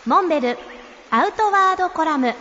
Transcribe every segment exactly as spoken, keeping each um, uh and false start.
モンベルアウトワードコラム。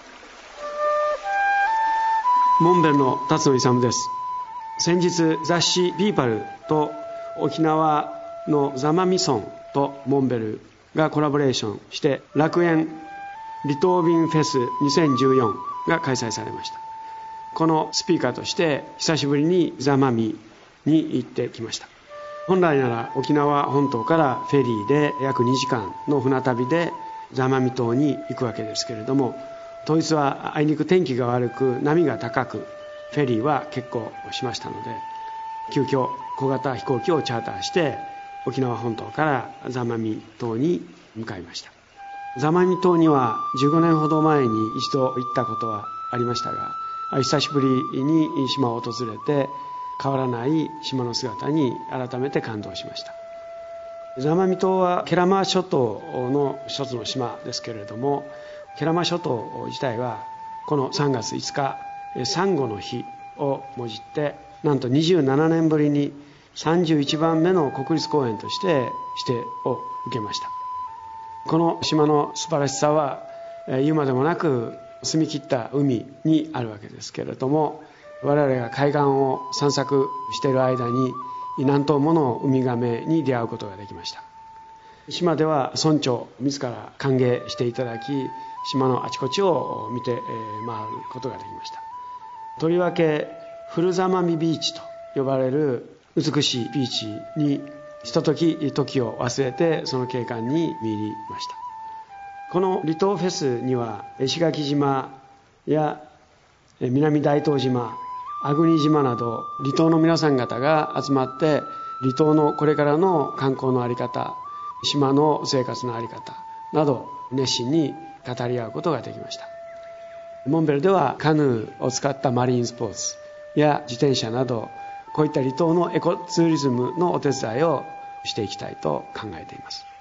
モンベルの辰野勇です。先日雑誌ピーパルと沖縄の座間味村とモンベルがコラボレーションして楽園離島便フェスにせんじゅうよんが開催されました。このスピーカーとして久しぶりに座間味に行ってきました。本来なら沖縄本島からフェリーで約にじかんの船旅で座間味島に行くわけですけれども、当日はあいにく天気が悪く波が高く、フェリーは欠航しましたので、急遽小型飛行機をチャーターして沖縄本島から座間味島に向かいました。座間味島にはじゅうごねんほど前に一度行ったことはありましたが、久しぶりに島を訪れて変わらない島の姿に改めて感動しました。座間味島は慶良間諸島の一つの島ですけれども、慶良間諸島自体はこのさんがついつかサンゴの日をもじってなんとにじゅうななねんぶりにさんじゅういちばんめの国立公園として指定を受けました。この島の素晴らしさは言うまでもなく澄み切った海にあるわけですけれども、我々が海岸を散策している間に何頭ものウミガメに出会うことができました。島では村長自ら歓迎していただき、島のあちこちを見て回ることができました。とりわけ古座間味ビーチと呼ばれる美しいビーチにひととき時を忘れてその景観に見入りました。この離島フェスには石垣島や南大東島、粟国島など離島の皆さん方が集まって離島のこれからの観光の在り方、島の生活の在り方など熱心に語り合うことができました。モンベルではカヌーを使ったマリンスポーツや自転車などこういった離島のエコツーリズムのお手伝いをしていきたいと考えています。